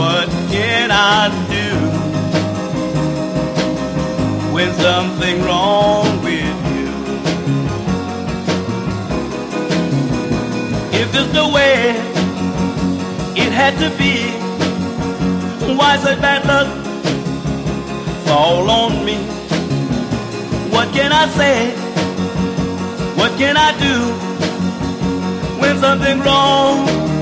What can I do when something wrong with you? If it's the way it had to be, why such bad luck fall on me? What can I say? What can I do when something wrong